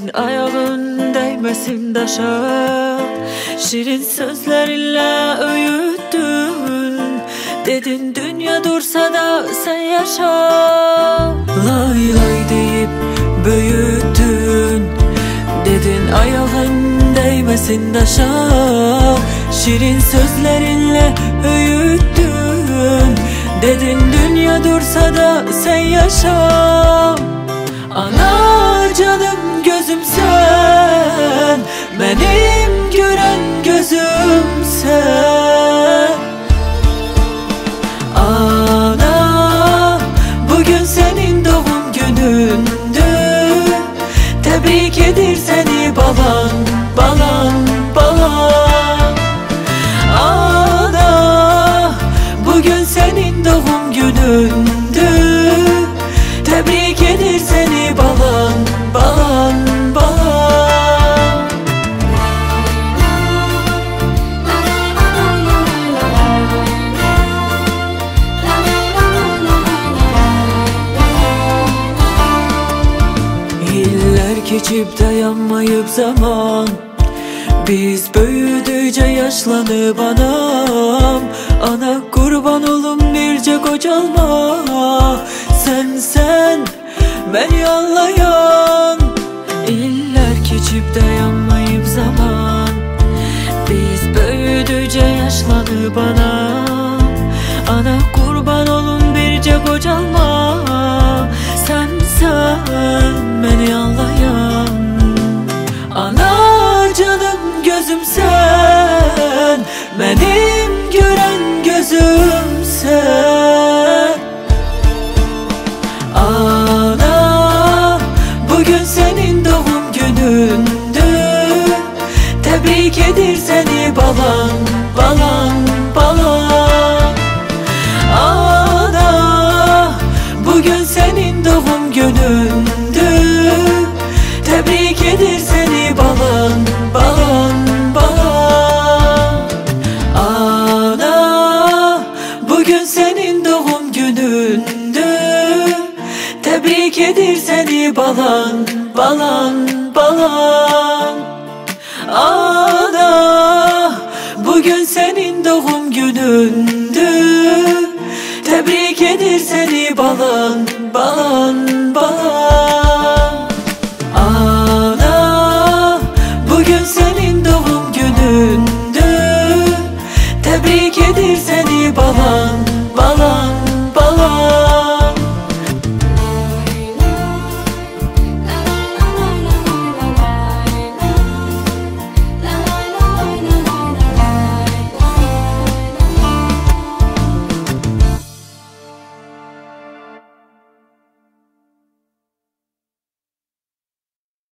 Dedin ayağın değmesin taşa, şirin sözlerinle öğüttün. Dedin dünya dursa da sen yaşa, lay lay deyip büyüttün. Dedin ayağın değmesin taşa, şirin sözlerinle öğüttün. Dedin dünya dursa da sen yaşa. Ana canım gözüm sen, benim gören gözüm sen. Ana bugün senin doğum günündü, tebrik edir seni baban, balan, balan. Ana bugün senin doğum günündü, tebrik edir seni balan, balan, balan. Yıllar geçip dayanmayıp zaman, biz büyüdükçe yaşlanıp anam. Ana kurban olum birce kocalma, sen beni anlayan. İller geçip dayanmayıp zaman, biz büyüdükçe yaşlanıp anam. Ana kurban olum birce kocalma, sen beni anlayan. Ana canım gözüm sen, benim gören gözüm sen. Ana bugün senin doğum günündü, tebrik edir seni balan, balan, balan. Ana bugün senin doğum günündü, tebrik edir seni balan, balan, balan. Ana bugün senin doğum günündü, tebrik edir seni balan, balan, balan. Ana bugün senin doğum günündü, tebrik edir seni balan, balan, balan. Ana bugün senin doğum günündü, tebrik edir seni balan, balan.